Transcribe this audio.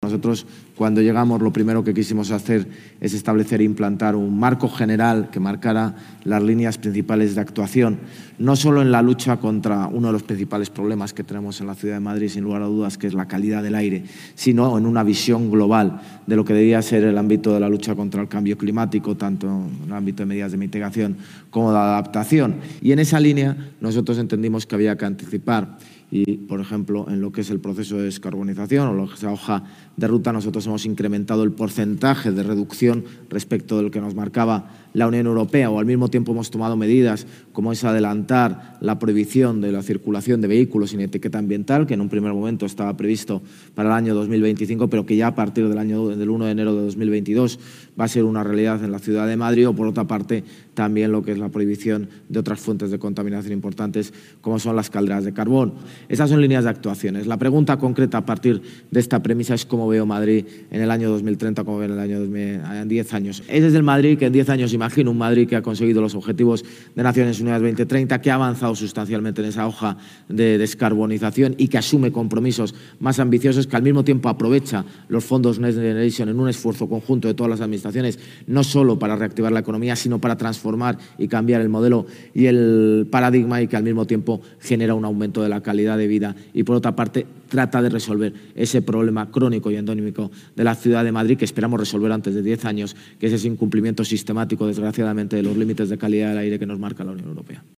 Nosotros, cuando llegamos, lo primero que quisimos hacer es establecer e implantar un marco general que marcara las líneas principales de actuación, no solo en la lucha contra uno de los principales problemas que tenemos en la ciudad de Madrid, sin lugar a dudas, que es la calidad del aire, sino en una visión global de lo que debía ser el ámbito de la lucha contra el cambio climático, tanto en el ámbito de medidas de mitigación como de adaptación. Y en esa línea nosotros entendimos que había que anticipar. Y, por ejemplo, en lo que es el proceso de descarbonización o lo que es la hoja de ruta, nosotros hemos incrementado el porcentaje de reducción respecto del que nos marcaba la Unión Europea, o al mismo tiempo hemos tomado medidas como es adelantar la prohibición de la circulación de vehículos sin etiqueta ambiental, que en un primer momento estaba previsto para el año 2025, pero que ya a partir del 1 de enero de 2022 va a ser una realidad en la ciudad de Madrid, o por otra parte también lo que es la prohibición de otras fuentes de contaminación importantes como son las calderas de carbón. Esas son líneas de actuaciones. La pregunta concreta a partir de esta premisa es cómo veo Madrid en el año 2030, cómo veo en el año en 10 años. Ese es el Madrid que en 10 años imagino, un Madrid que ha conseguido los objetivos de Naciones Unidas 2030, que ha avanzado sustancialmente en esa hoja de descarbonización y que asume compromisos más ambiciosos, que al mismo tiempo aprovecha los fondos Next Generation en un esfuerzo conjunto de todas las administraciones, no solo para reactivar la economía, sino para transformar y cambiar el modelo y el paradigma, y que al mismo tiempo genera un aumento de la calidad de vida y, por otra parte, trata de resolver ese problema crónico y endémico de la ciudad de Madrid, que esperamos resolver antes de 10 años, que es ese incumplimiento sistemático, desgraciadamente, de los límites de calidad del aire que nos marca la Unión Europea.